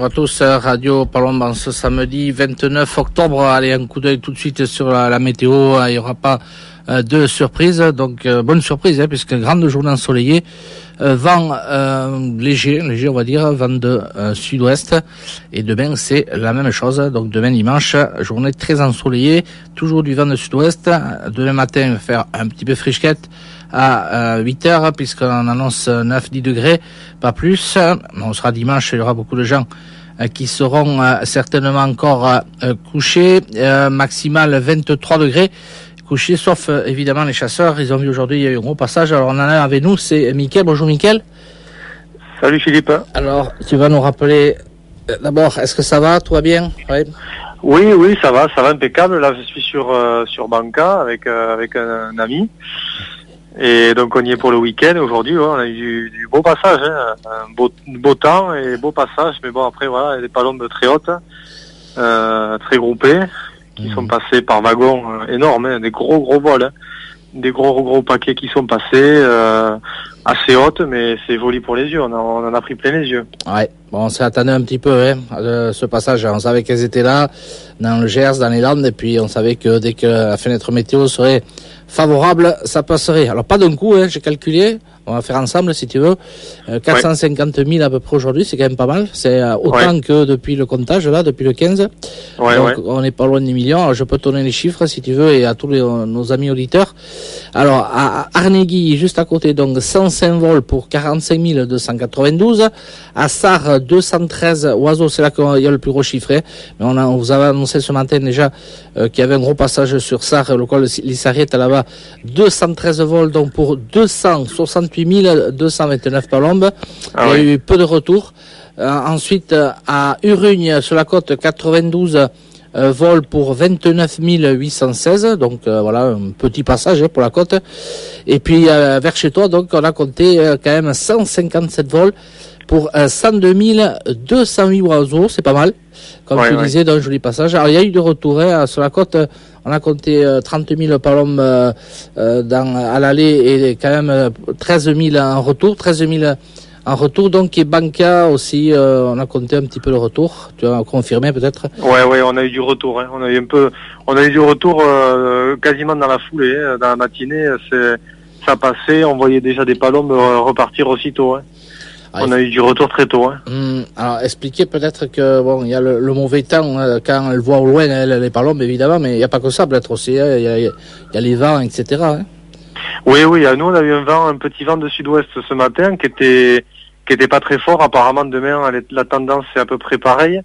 à tous, Radio Palombe ce samedi 29 octobre. Allez, un coup d'œil tout de suite sur la météo. Il n'y aura pas de surprise, donc bonne surprise, puisque grande journée ensoleillée. Vent léger, on va dire, vent de sud-ouest. Et demain, c'est la même chose. Donc demain dimanche, journée très ensoleillée, toujours du vent de sud-ouest. Demain matin, il va faire un petit peu frichquette à 8 heures, puisqu'on annonce 9-10 degrés, pas plus. On sera dimanche, il y aura beaucoup de gens qui seront certainement encore couchés. Maximal 23 degrés couchés, sauf évidemment les chasseurs. Ils ont vu aujourd'hui, il y a eu un gros passage. Alors on en a avec nous, c'est Mickaël. Bonjour Mickaël. Salut Philippe. Alors tu vas nous rappeler d'abord, est-ce que ça va, tout va bien? Oui, ça va impeccable. Là je suis sur Banca avec un ami. Et donc on y est pour le week-end. Aujourd'hui, on a eu du beau passage, un beau temps et beau passage. Mais bon, après voilà, il y a des palombes très hautes, très groupées, qui sont passées par wagons énormes, des gros vols, des gros paquets qui sont passés assez hautes, mais c'est joli pour les yeux. On en a pris plein les yeux. Ouais. Bon, on s'est attendu un petit peu ce passage. On savait qu'elles étaient là, dans le Gers, dans les Landes, et puis on savait que dès que la fenêtre météo serait favorable, ça passerait. Alors pas d'un coup, j'ai calculé, on va faire ensemble si tu veux, 450 000 à peu près aujourd'hui, c'est quand même pas mal. C'est autant que depuis le comptage, là, depuis le 15. Donc on n'est pas loin des millions. Alors je peux te donner les chiffres si tu veux, et à tous nos amis auditeurs. Alors à Arnegui, juste à côté, donc 105 vols pour 45 292. À Sarre, 213 oiseaux, c'est là qu'il y a le plus gros chiffre. Mais on vous avait annoncé ce matin déjà qu'il y avait un gros passage sur Sarre, le col Lissariette là-bas, 213 vols, donc pour 268 229 palombes. Il y a eu peu de retours. Ensuite, à Urugne, sur la côte, 92 vols pour 29 816. Donc voilà, un petit passage pour la côte. Et puis vers chez toi, donc on a compté quand même 157 vols pour 102 208 oiseaux, c'est pas mal. Comme tu disais, dans un joli passage. Alors, il y a eu du retour, sur la côte. On a compté 30 000 palombes à l'aller et quand même 13 000 en retour. 13 000 en retour. Donc, et Banca aussi, on a compté un petit peu le retour. Tu as confirmé peut-être? Ouais, on a eu du retour. On a eu du retour quasiment dans la foulée. Dans la matinée, ça passait. On voyait déjà des palombes repartir aussitôt. On a eu du retour très tôt. Alors, expliquez peut-être que bon, il y a le mauvais temps quand elle voit au loin les palombes évidemment, mais il n'y a pas que ça peut-être aussi. Il y a les vents, etc. Oui. Nous on a eu un petit vent de sud-ouest ce matin qui était pas très fort. Apparemment demain la tendance est à peu près pareille.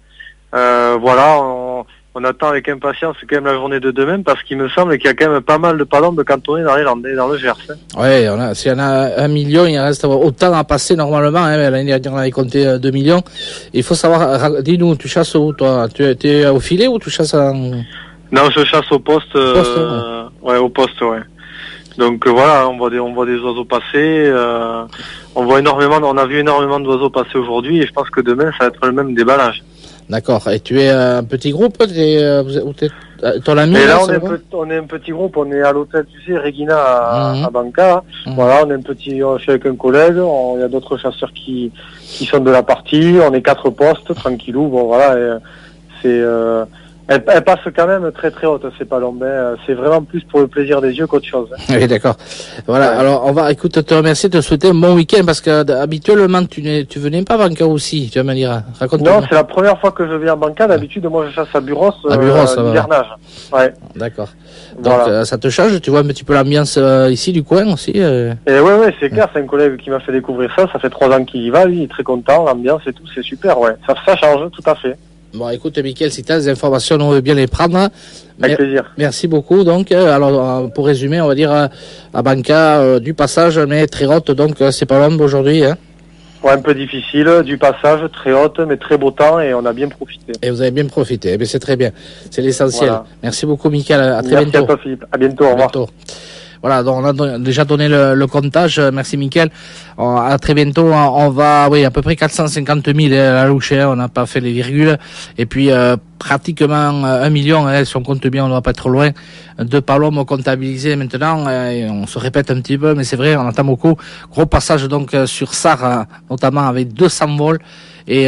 On attend avec impatience quand même la journée de demain parce qu'il me semble qu'il y a quand même pas mal de palombes cantonnées dans les Landes et dans le Gers. Oui, s'il y en a 1 million, il reste autant à passer normalement. L'année dernière, on avait compté 2 millions. Il faut savoir, dis-nous, tu chasses où toi? Tu es au filet ou tu chasses Non, je chasse au poste. Au poste. Donc voilà, on voit des oiseaux passer. On a vu énormément d'oiseaux passer aujourd'hui et je pense que demain, ça va être le même déballage. D'accord. Et tu es un petit groupe? Ton ami? Et là, on est un petit groupe. On est à l'hôtel, tu sais, Regina à Banca. Voilà, je suis avec un collègue. Il y a d'autres chasseurs qui sont de la partie. On est 4 postes, tranquillou. Bon, voilà. Elle passe quand même très très haute, ces palombes. C'est vraiment plus pour le plaisir des yeux qu'autre chose. Oui, d'accord. Voilà. Alors, on va, te remercier, te souhaiter un bon week-end parce que habituellement, tu venais pas à Banca aussi. Tu vas me dire, raconte-moi. Non, c'est la première fois que je viens à Banca. D'habitude, moi, je chasse à Buros, l'hivernage. Ouais. D'accord. Donc, ça te change. Tu vois un petit peu l'ambiance ici du coin aussi. Et ouais, c'est clair. C'est un collègue qui m'a fait découvrir ça. Ça fait 3 ans qu'il y va. Lui, il est très content. L'ambiance et tout, c'est super. Ouais. Ça change, tout à fait. Bon, écoute, Mickaël, si tu as des informations, on veut bien les prendre. Avec plaisir. Merci beaucoup. Donc, alors, pour résumer, on va dire à Banca, du passage, mais très haute. Donc, c'est pas l'ombre aujourd'hui. Ouais, un peu difficile, du passage, très haute, mais très beau temps, et on a bien profité. Et vous avez bien profité. Eh bien, c'est très bien. C'est l'essentiel. Voilà. Merci beaucoup, Mickaël. À très bientôt. Merci à toi, Philippe. À bientôt. Au revoir. Voilà, donc on a déjà donné le comptage. Merci Mickaël. À très bientôt. On va, à peu près 450 000 à la louche. On n'a pas fait les virgules. Et puis pratiquement 1 million. Si on compte bien, on ne doit pas être trop loin. 2 palombes comptabilisées maintenant. Et on se répète un petit peu, mais c'est vrai, on entend beaucoup. Gros passage donc sur Sarre, notamment avec 200 vols. Et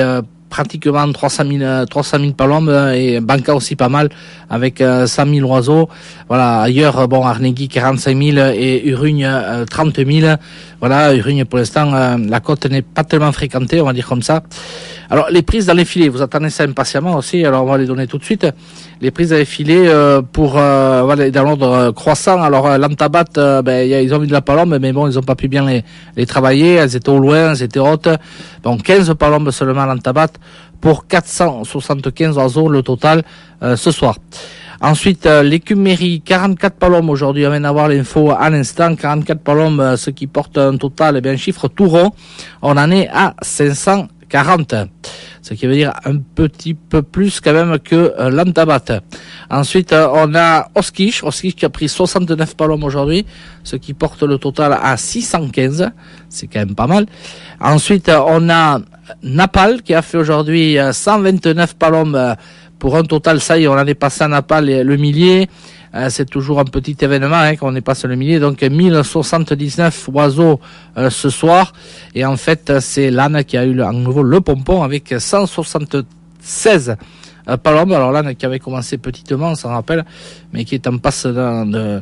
pratiquement 300 000 palombes et Banca aussi pas mal avec 100 000 oiseaux. Voilà, ailleurs, bon, Arnegui 45 000 et Urugne 30 000. Voilà, Urugne pour l'instant, la côte n'est pas tellement fréquentée, on va dire comme ça. Alors, les prises dans les filets, vous attendez ça impatiemment aussi, alors on va les donner tout de suite. Les prises dans les filets pour voilà, dans l'ordre croissant. Alors, l'Antabat, ils ont mis de la palombe, mais bon, ils ont pas pu bien les travailler. Elles étaient au loin, elles étaient hautes. Bon, 15 palombes seulement à l'Antabat pour 475 oiseaux le total ce soir. Ensuite, l'écumérie, 44 palombes aujourd'hui. On vient d'avoir l'info à l'instant. 44 palombes, ce qui porte un total, un chiffre tout rond. On en est à 540. Ce qui veut dire un petit peu plus quand même que l'Antabat. Ensuite, on a Oskish qui a pris 69 palombes aujourd'hui, ce qui porte le total à 615. C'est quand même pas mal. Ensuite, on a Napal qui a fait aujourd'hui 129 palombes pour un total, ça y est, on en est passé à Napal le millier. C'est toujours un petit événement quand on est passé le millier. Donc 1079 oiseaux ce soir. Et en fait, c'est l'âne qui a eu à nouveau le pompon avec 176 palombes. Alors l'âne qui avait commencé petitement, on s'en rappelle, mais qui est en passe de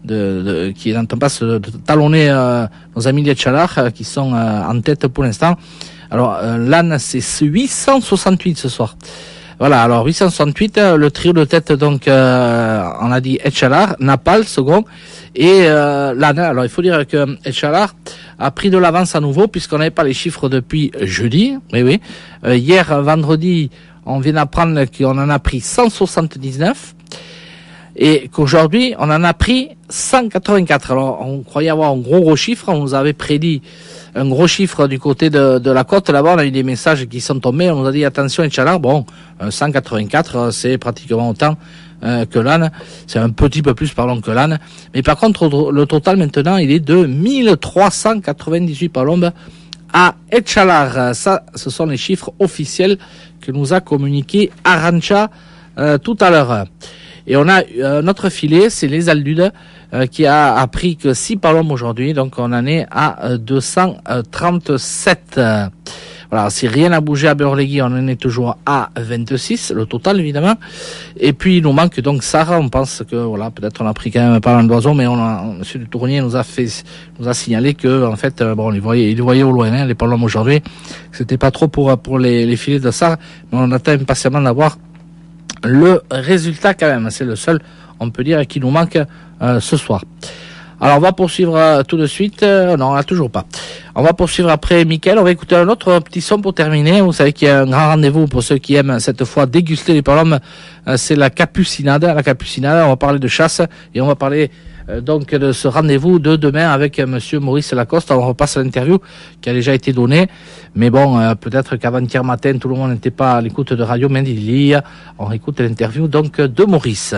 talonner nos amis des Tchalar qui sont en tête pour l'instant. Alors l'âne, c'est 868 ce soir. Voilà, alors 868, le trio de tête, donc on a dit Etchalar, Napal, second, et Lana. Alors il faut dire que Etchalar a pris de l'avance à nouveau, puisqu'on n'avait pas les chiffres depuis jeudi. Oui. Hier, vendredi, on vient d'apprendre qu'on en a pris 179, et qu'aujourd'hui, on en a pris 184. Alors on croyait avoir un gros chiffre, on nous avait prédit un gros chiffre du côté de la côte. Là-bas, on a eu des messages qui sont tombés. On nous a dit, attention, Inch'Allah, bon, 184, c'est pratiquement autant que l'âne. C'est un petit peu plus, pardon, que l'âne. Mais par contre, le total, maintenant, il est de 1398 palombes à Etchalar. Ça, ce sont les chiffres officiels que nous a communiqué Arantxa tout à l'heure. Et on a notre filet, c'est les Aldudes, qui a appris que 6 palombes aujourd'hui, donc on en est à 237. Voilà, si rien n'a bougé à Beorlegui, on en est toujours à 26, le total évidemment. Et puis il nous manque donc Sarah, on pense que voilà, peut-être on a pris quand même pas mal d'oiseaux, mais monsieur du Tournier nous a signalé que en fait bon, il voyait au loin les palombes aujourd'hui. C'était pas trop pour les filets de Sarah, mais on attend impatiemment d'avoir le résultat quand même. C'est le seul, on peut dire, qui nous manque ce soir. Alors on va poursuivre tout de suite. Non, on n'a toujours pas. On va poursuivre après Mickaël. On va écouter un autre petit son pour terminer. Vous savez qu'il y a un grand rendez-vous pour ceux qui aiment cette fois déguster les palombes. C'est la Capucinade. La Capucinade, on va parler de chasse et on va parler donc de ce rendez-vous de demain avec monsieur Maurice Lacoste. On repasse l'interview qui a déjà été donnée. Mais bon, peut-être qu'avant-hier matin, tout le monde n'était pas à l'écoute de Radio Mendili. On écoute l'interview donc de Maurice.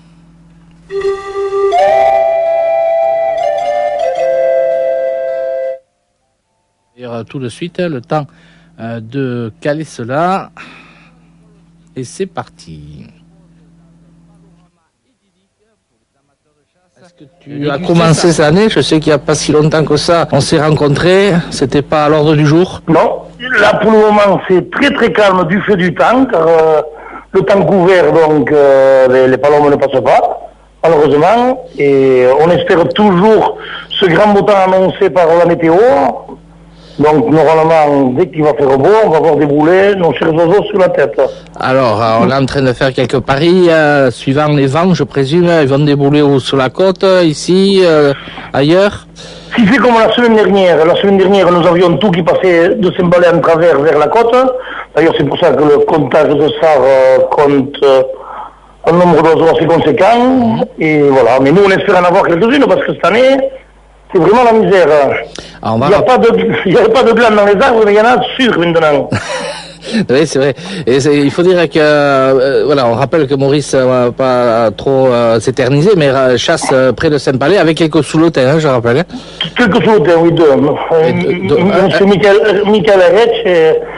Tout de suite, le temps de caler cela. Et c'est parti. Est-ce que tu as commencé cette année? Je sais qu'il n'y a pas si longtemps que ça. On s'est rencontrés. C'était pas à l'ordre du jour? Non. Là, pour le moment, c'est très très calme du fait du temps, car le temps couvert, donc les palombes ne passent pas, malheureusement. Et on espère toujours ce grand beau temps annoncé par la météo. Donc, normalement, dès qu'il va faire beau, on va voir débouler nos chers oiseaux sur la tête. Alors, on est en train de faire quelques paris, suivant les vents, je présume. Ils vont débouler sur la côte, ici, ailleurs. Si c'est comme la semaine dernière, nous avions tout qui passait de s'emballer en travers vers la côte. D'ailleurs, c'est pour ça que le comptage de SAR compte un nombre d'oiseaux assez conséquent. Et voilà. Mais nous, on espère en avoir quelques-unes, parce que cette année, c'est vraiment la misère. Il n'y a pas de glandes dans les arbres, mais il y en a sûr maintenant. Oui, c'est vrai. Et il faut dire que, voilà, on rappelle que Maurice va pas trop s'éterniser, mais chasse près de Saint-Palais avec quelques sous-lotins, je rappelle. Quelques sous-lotins, oui, deux. Monsieur Michael Erech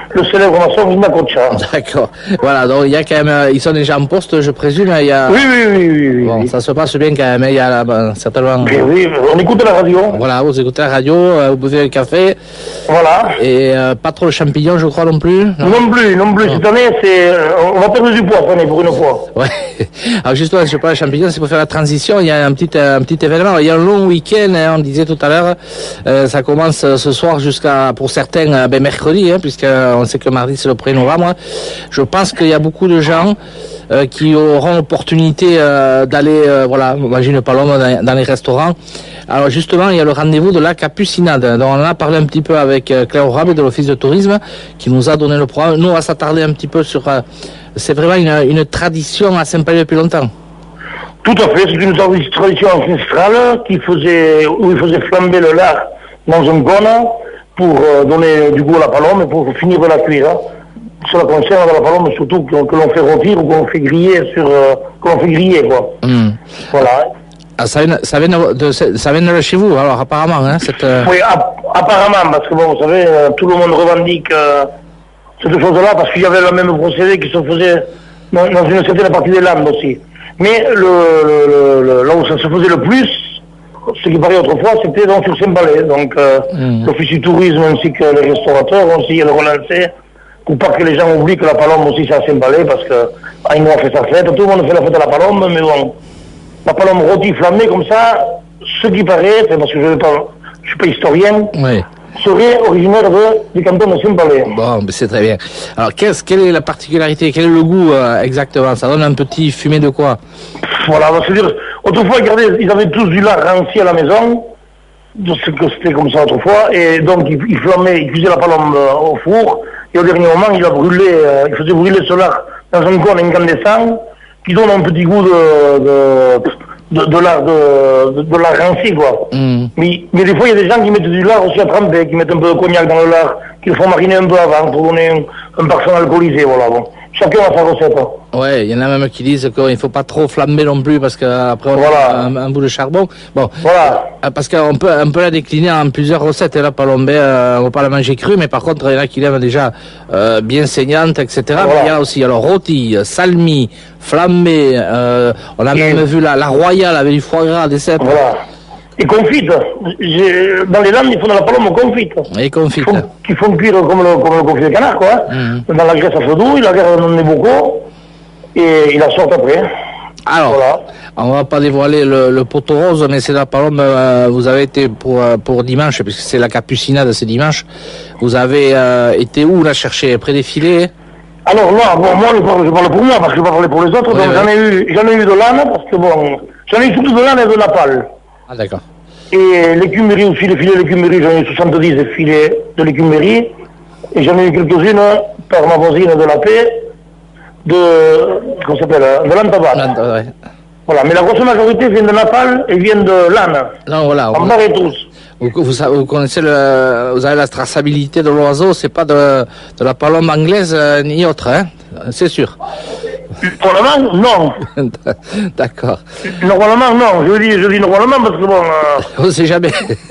le célèbre maçon Vinacocha. D'accord. Voilà, donc il y a quand même, ils sont déjà en poste, je présume. Il y a... Oui. Bon, oui. ça se passe bien quand même. Il y a là, certainement. Mais oui, on écoute la radio. Voilà, vous écoutez la radio, vous buvez le café. Voilà. Et pas trop de champignons, je crois, non plus. Non plus. Cette année, on va perdre du poids cette année pour une fois. Ouais. Alors justement, je parle de champignons, c'est pour faire la transition. Il y a un petit événement. Il y a un long week-end, hein, on disait tout à l'heure. Ça commence ce soir jusqu'à, pour certains, mercredi, hein, puisque on sait que mardi c'est le 1er novembre. Je pense qu'il y a beaucoup de gens qui auront l'opportunité d'aller, manger une palombe dans les restaurants. Alors justement, il y a le rendez-vous de la Capucinade. Donc on en a parlé un petit peu avec Claire Rabe de l'Office de tourisme, qui nous a donné le programme. Nous, on va s'attarder un petit peu sur... c'est vraiment une tradition à Saint-Palais depuis longtemps. Tout à fait, c'est une tradition ancestrale où il faisait flamber le lard dans un cône pour donner du goût à la palombe et pour finir de la cuire. Sur la conserve de la palombe, surtout que l'on fait rôtir ou qu'on fait griller quoi. Voilà. Ah, ça vient de chez vous, alors apparemment, hein, Oui, apparemment, parce que bon, vous savez, tout le monde revendique cette chose-là, parce qu'il y avait le même procédé qui se faisait dans une certaine partie des Landes aussi. Mais là où ça se faisait le plus, ce qui paraît autrefois, c'était donc sur Saint-Palais. Donc l'Office du tourisme ainsi que les restaurateurs ont essayé de relancer, pour pas que les gens oublient que la palombe aussi c'est à Saint-Palais, parce que Aïnou a fait sa fête, tout le monde fait la fête à la palombe, mais bon, la palombe rôtie flammée comme ça, ce qui paraît, parce que je suis pas historien, oui, serait originaire du canton de Saint-Palais. Bon, mais c'est très bien. Alors, quelle est la particularité, quel est le goût exactement? Ça donne un petit fumé de quoi? Voilà, c'est-à-dire, autrefois, regardez, ils avaient tous du lard ranci à la maison, c'était comme ça autrefois, et donc ils flammaient, ils cuisaient la palombe au four, et au dernier moment, il faisait brûler ce lard dans un cône incandescent, qui donne un petit goût de lard ranci, quoi. Mais des fois, il y a des gens qui mettent du lard aussi à tremper, qui mettent un peu de cognac dans le lard, qui le font mariner un peu avant pour donner un parfum alcoolisé, voilà, bon. Chacun a sa recette. Ouais, il y en a même qui disent qu'il ne faut pas trop flamber non plus parce qu'après on a un bout de charbon. Bon, voilà. Parce qu'on peut la décliner en plusieurs recettes. La palombe, on ne va pas la manger crue, mais par contre, il y en a qui l'aiment déjà bien saignante, etc. Voilà. Mais il y a aussi alors rôti, salmi, flambé. On a même vu la royale avec du foie gras, des cèpes. Voilà. Et confite. Dans les Landes, ils font de la palombe confite. Et confite. Qui font cuire comme le confit de canard, quoi. Dans la graisse à feu doux, il la garde dans les bocaux et il la sort après. Alors, voilà. On va pas dévoiler le poteau rose, mais c'est la palombe. Vous avez été pour dimanche, puisque c'est la Capucinade, c'est dimanche. Vous avez été où la chercher? Près des filets? Alors là, bon, moi je parle pour moi, parce que je ne vais pas parler pour les autres. Oui, donc j'en ai eu de l'âne, parce que bon, j'en ai eu surtout de l'âne et de la pâle. Ah, d'accord. Et l'écumerie aussi, les filets d'écumerie, j'en ai eu 70 filets de l'écumerie. Et j'en ai eu quelques-unes par ma voisine de la paix, de l'Antabat. Ouais. Voilà, mais la grosse majorité vient de Naples et vient de l'âne. Non, voilà. En barre et tous. Vous connaissez vous avez la traçabilité de l'oiseau, c'est pas de la palombe anglaise ni autre, hein? C'est sûr. Normalement, non. D'accord. Normalement, non. Je dis normalement parce que bon... On ne sait jamais.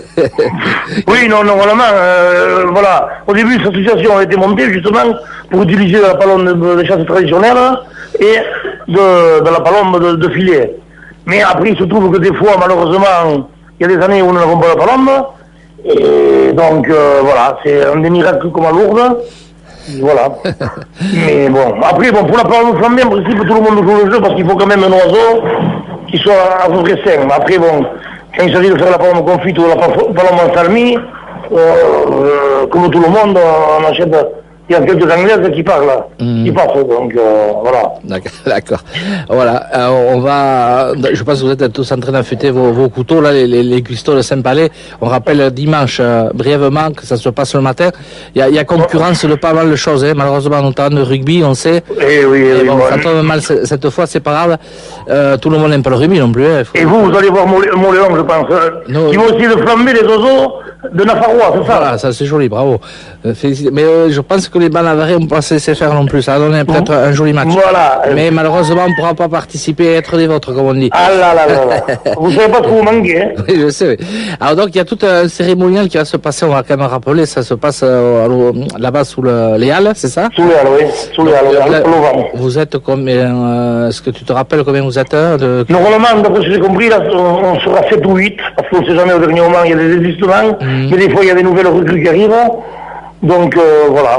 Oui, non, normalement, voilà. Au début, cette association a été montée justement pour utiliser la palombe de chasse traditionnelle et de la palombe de filet. Mais après, il se trouve que des fois, malheureusement, il y a des années où nous n'avons pas la palombe. Et donc, voilà, c'est un des miracles comme à Lourdes. Voilà. Mais bon, après, bon, pour la palombe flambée, en principe, tout le monde joue le jeu parce qu'il faut quand même un oiseau qui soit à peu près sain. Mais après, bon, quand il s'agit de faire la palombe confite ou la palombe en salmi, comme tout le monde, on achète. Il y a quelques Anglaises qui parlent, qui passent, donc voilà. D'accord. Voilà, je pense que vous êtes tous en train d'affûter vos couteaux, là, les cuistots de Saint-Palais. On rappelle dimanche, brièvement, que ça se passe le matin. Il y a concurrence de pas mal de choses, hein. Malheureusement, notamment de rugby, on sait. Oui. Bon, ça tombe mal cette fois, c'est pas grave. Tout le monde n'aime pas le rugby non plus. Hein, et vous allez voir Moléon, je pense. Ils vont essayer de flamber les oiseaux de Nafarois, c'est ça? Voilà, ça c'est joli, bravo. Mais je pense que que les Navarrais n'ont pas cessé faire non plus. Ça a donné peut-être un joli match. Voilà. Mais malheureusement, on ne pourra pas participer et être des vôtres, comme on dit. Ah là là là là. Vous savez pas ce que vous manquez, hein. Oui, je sais, oui. Alors donc, il y a tout un cérémonial qui va se passer, on va quand même rappeler, ça se passe là-bas sous les Halles, c'est ça? Sous les Halles, oui. Sous les Halles, au Vent. Vous êtes combien, est-ce que tu te rappelles combien vous êtes Normalement, d'après ce que j'ai compris, là, on sera 7 ou 8, parce qu'on ne sait jamais au dernier moment, il y a des désistements, mais des fois il y a des nouvelles recrues qui arrivent. Donc voilà.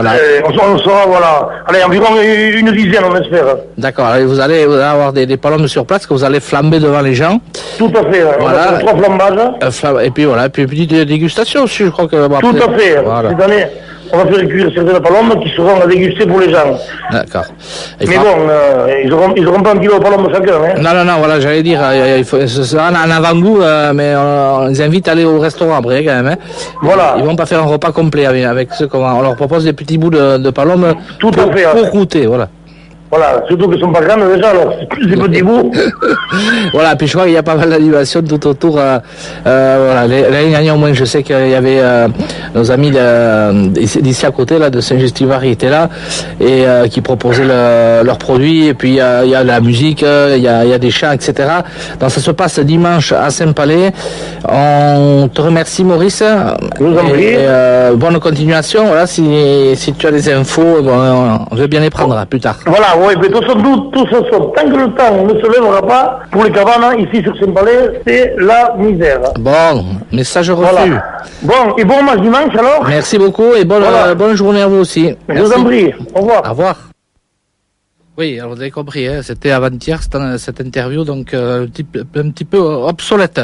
On sera, voilà, allez, environ une dizaine, on espère. D'accord, alors vous allez avoir des palombes sur place que vous allez flamber devant les gens. Tout à fait, voilà. On va faire 3 flambages. Et puis voilà, et puis une petite dégustation aussi, je crois que... Bon, tout à fait, voilà. Cette année, on va faire cuire certaines palombes qui seront à déguster pour les gens. D'accord. Mais bon, ils auront pas un kilo de palombes chacun, hein. Non, voilà, j'allais dire, ce sera un avant-goût, mais on les invite à aller au restaurant après, quand même, hein. Voilà. Ils vont pas faire un repas complet avec ceux on leur propose des petits bouts de palombes tout à fait, pour goûter, voilà. Voilà, surtout qu'ils sont pas grandes déjà, alors c'est plus des petits bouts. Voilà, puis je crois qu'il y a pas mal d'animations tout autour. Voilà, l'année dernière au moins, je sais qu'il y avait nos amis d'ici à côté là, de Saint-Gestivar, qui étaient là et qui proposaient leurs produits. Et puis il y a de la musique, il y a des chants, etc. Donc ça se passe dimanche à Saint-Palais. On te remercie, Maurice. Je vous en prie. Bonne continuation. Voilà, si tu as des infos, bon, on veut bien les prendre plus tard. Voilà. Oui, mais tout ça, tant que le temps ne se lèvera pas, pour les cabanes, ici sur Saint-Palais, c'est la misère. Bon, message reçu. Voilà. Bon, et bon match dimanche alors. Merci beaucoup et bonne journée à vous aussi. Je vous en prie. Au revoir. Au revoir. Oui, alors vous avez compris, hein, c'était avant-hier cette interview, donc un petit peu obsolète.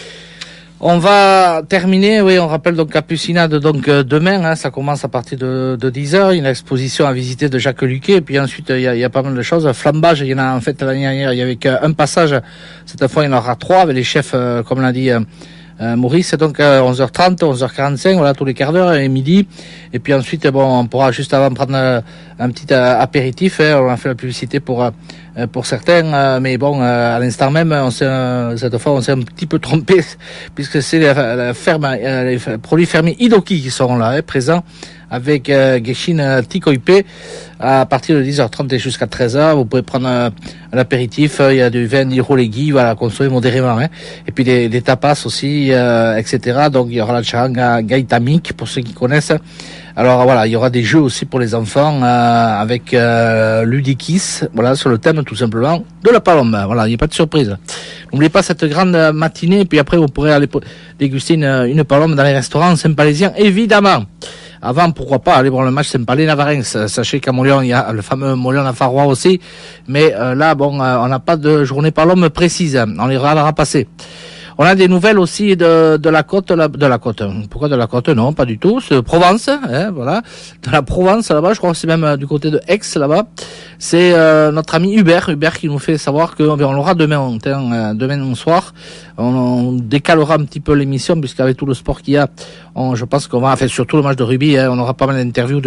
On va terminer, oui, on rappelle donc Capucinade, donc demain, hein, ça commence à partir de 10h, une exposition à visiter de Jacques Luquet, et puis ensuite il y a pas mal de choses. Flambage, il y en a en fait l'année dernière, il y avait qu'un passage, cette fois il y en aura 3 avec les chefs, comme l'a dit Maurice, donc 11h30, 11h45, voilà, tous les quarts d'heure et midi. Et puis ensuite, bon, on pourra juste avant prendre un petit apéritif, hein, on a fait la publicité pour certains, mais bon, à l'instant même, cette fois, on s'est un petit peu trompé, puisque c'est la ferme, les produits fermiers Idoki qui seront là, hein, présents, avec Geshin Tikoipe, à partir de 10h30 et jusqu'à 13h. Vous pouvez prendre un apéritif, il y a du vin d'Irolegui, voilà, consommer modérément, hein. Et puis des tapas aussi, etc. Donc il y aura la charanga Gaitamic, pour ceux qui connaissent. Alors voilà, il y aura des jeux aussi pour les enfants, avec Ludikis, voilà, sur le thème tout simplement de la palombe. Voilà, il n'y a pas de surprise. N'oubliez pas cette grande matinée, et puis après vous pourrez aller déguster une palombe dans les restaurants saint-palaisiens, évidemment. Avant, pourquoi pas, aller voir le match Saint-Palais-Navarins. Sachez qu'à Montlion, il y a le fameux Montlion-Navarrois aussi. Mais là, bon, on n'a pas de journée palombe précise. On les regardera passer. On a des nouvelles aussi de la côte, de la côte. Pourquoi de la côte? Non, pas du tout. C'est Provence, hein, voilà. De la Provence, là-bas. Je crois que c'est même du côté de Aix, là-bas. C'est notre ami Hubert qui nous fait savoir qu'on l'aura demain soir. On décalera un petit peu l'émission, puisqu'avec tout le sport qu'il y a, je pense qu'on va, enfin, surtout le match de rugby, hein, on aura pas mal d'interviews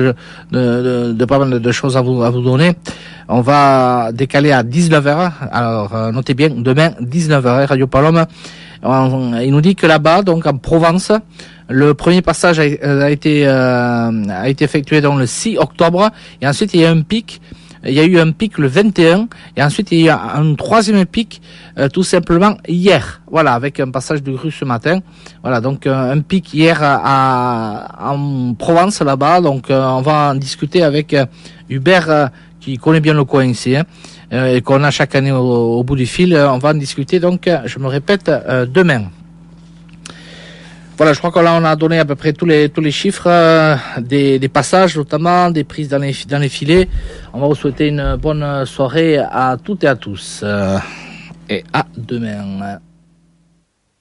de pas mal de choses à vous donner. On va décaler à 19h. Alors, notez bien, demain, 19h, Radio Palombe. Il nous dit que là-bas, donc en Provence, le premier passage a été effectué dans le 6 octobre, et ensuite il y a eu un pic le 21, et ensuite il y a un troisième pic tout simplement hier, voilà, avec un passage de grue ce matin. Voilà, donc un pic hier en Provence là-bas. Donc on va en discuter avec Hubert qui connaît bien le coin ici, hein, et qu'on a chaque année au bout du fil. On va en discuter, donc je me répète, demain. Voilà, je crois qu'on a donné à peu près tous les chiffres des passages, notamment des prises dans les filets. On va vous souhaiter une bonne soirée à toutes et à tous, et à demain.